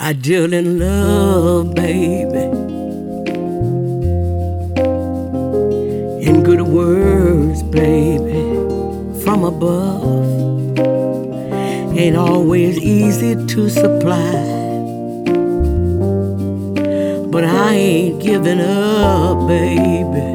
I deal in love, baby, in good words, baby, from above. Ain't always easy to supply, but I ain't giving up, baby.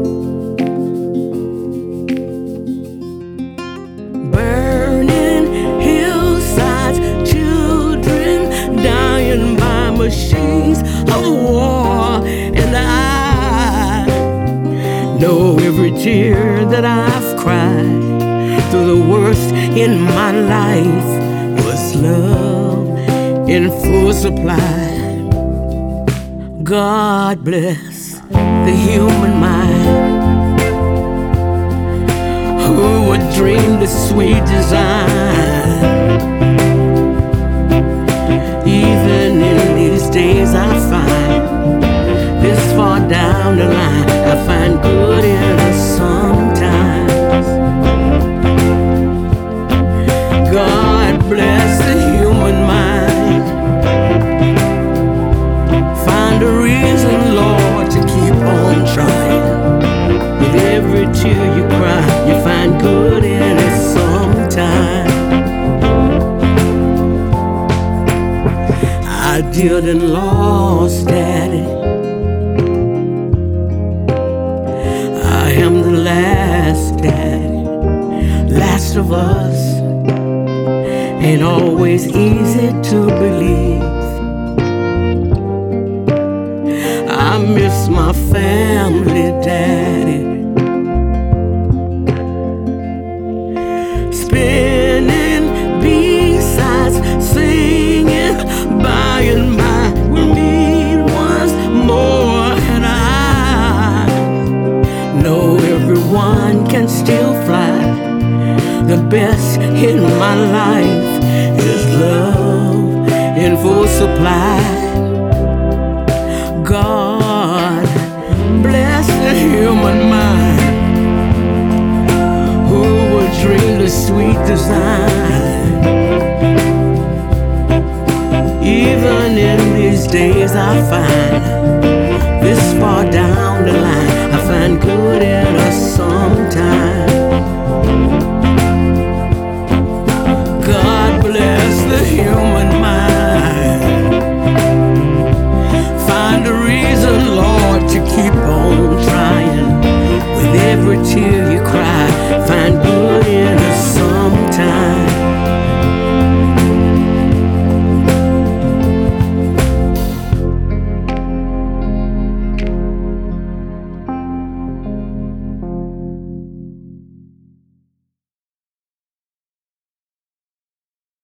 Burning hillsides, children dying by machines of war, and I know every tear that I've cried through the worst in my life was love in full supply. God bless the human mind, who would dream the sweet design. Even in these days I find, this far down the line, I find good in us sometimes. God bless the human mind. Find a reason, Lord, to keep on trying. With every tear you cry, you find good in it sometime. I deal in loss, Daddy. I am the last, Daddy, last of us. Ain't always easy to believe. I miss my family, Daddy. Spinning B-sides, singing by and by. We'll meet once more, and I know everyone can still fly. The best in my life is love in full supply. God bless the human mind, who would dream the sweet design. Even in these days I find, this far down the line, I find good in